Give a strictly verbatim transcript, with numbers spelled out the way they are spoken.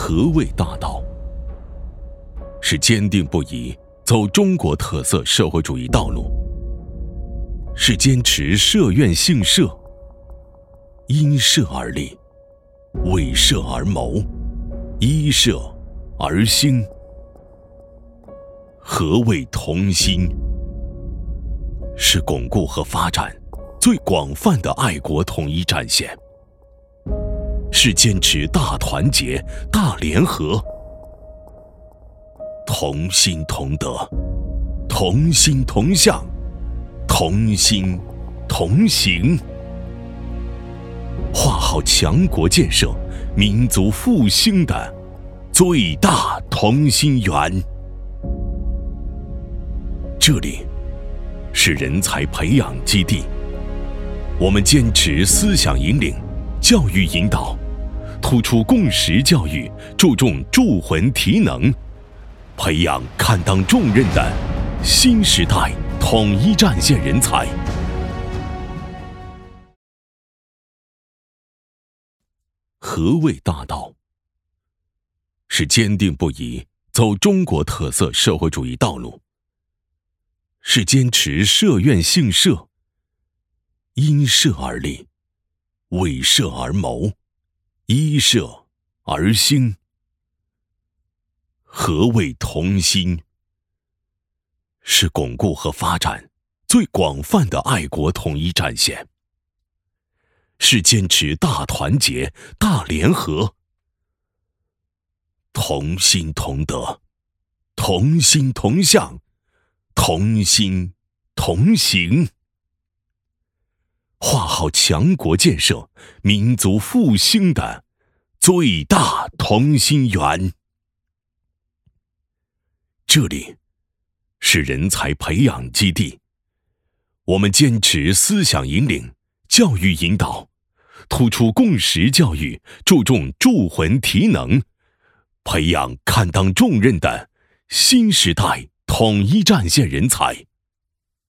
何谓大道？是坚定不移走中国特色社会主义道路，是坚持社院性社，因社而立，为社而谋，依社而兴。何谓同心？是巩固和发展最广泛的爱国统一战线，是坚持大团结、大联合，同心同德，同心同向，同心同行，画好强国建设、民族复兴的最大同心圆。这里是人才培养基地，我们坚持思想引领、教育引导，突出共识教育，注重铸魂提能，培养堪当重任的新时代统一战线人才。何谓大道？是坚定不移走中国特色社会主义道路，是坚持社院性社，因社而立，为社而谋，依社而兴。何谓同心？是巩固和发展最广泛的爱国统一战线，是坚持大团结、大联合，同心同德，同心同向，同心同行，画好强国建设、民族复兴的最大同心圆。这里是人才培养基地，我们坚持思想引领、教育引导，突出共识教育，注重铸魂提能，培养堪当重任的新时代统一战线人才。